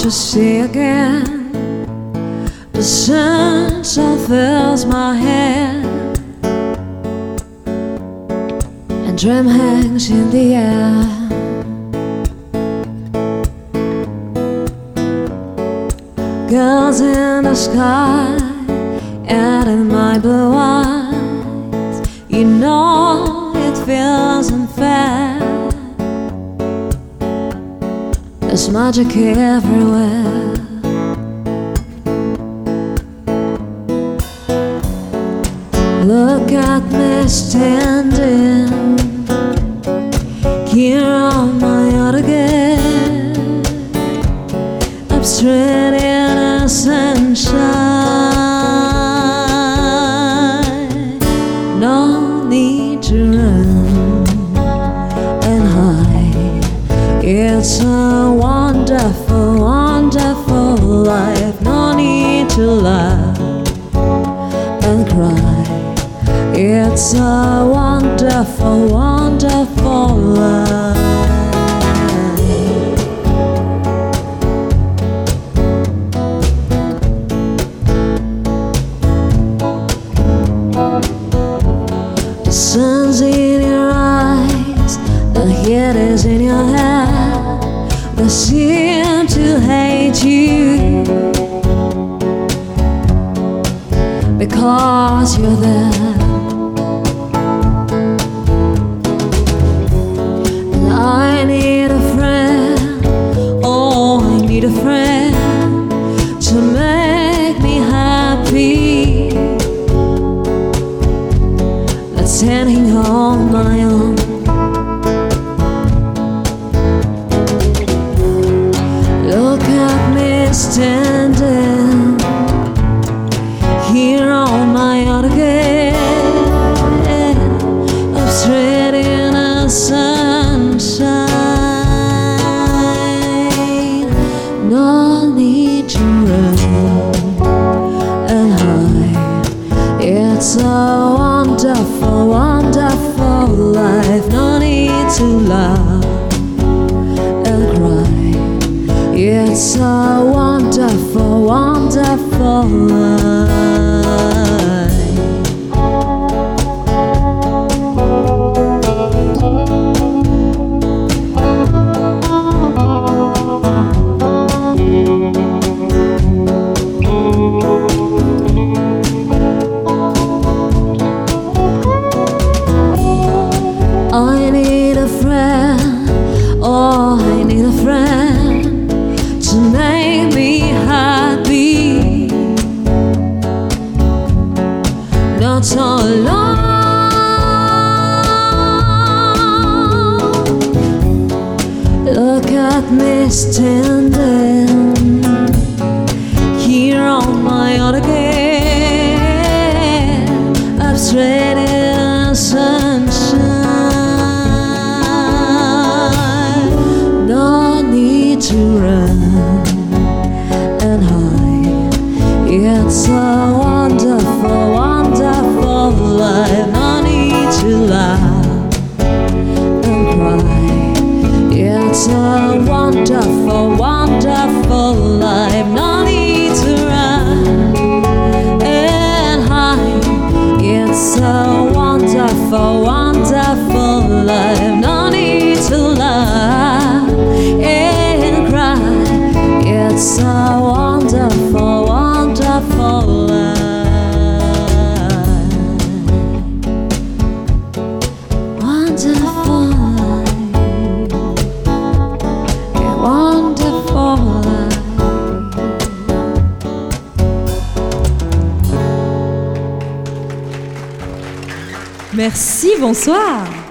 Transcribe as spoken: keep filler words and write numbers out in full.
to see again the sunshine fills my head, and dream hangs in the air. Girls in the sky and in my blue eyes, you know it feels unfair. There's magic everywhere. Look at me standing here on my own again. I'm straight in the sunshine. No need to run and hide. It's a wonderful, wonderful life. No need to laugh and cry. It's a wonderful, wonderful life. The sun's in your eyes, the heat is in your head. They seem to hate you because you're there. I need a friend, oh, I need a friend to make me happy. Not standing on my own. Look at me standing here on my own again. I'm straight in the sunshine. No need to run and hide. It's a wonderful, wonderful life. No need to laugh and cry. It's a wonderful, wonderful life. I need a friend, oh, I need a friend to make me happy. Not so long. Look at me standing here on my own again. I'm straight in the sunshine. To run and hide. It's a wonderful, wonderful life. No need to laugh and cry. It's a wonderful, wonderful life. No need to run and hide. It's a wonderful, wonderful life. No need to laugh and cry. It's a wonderful, wonderful life. Wonderful life. Yeah, wonderful life. Merci, bonsoir.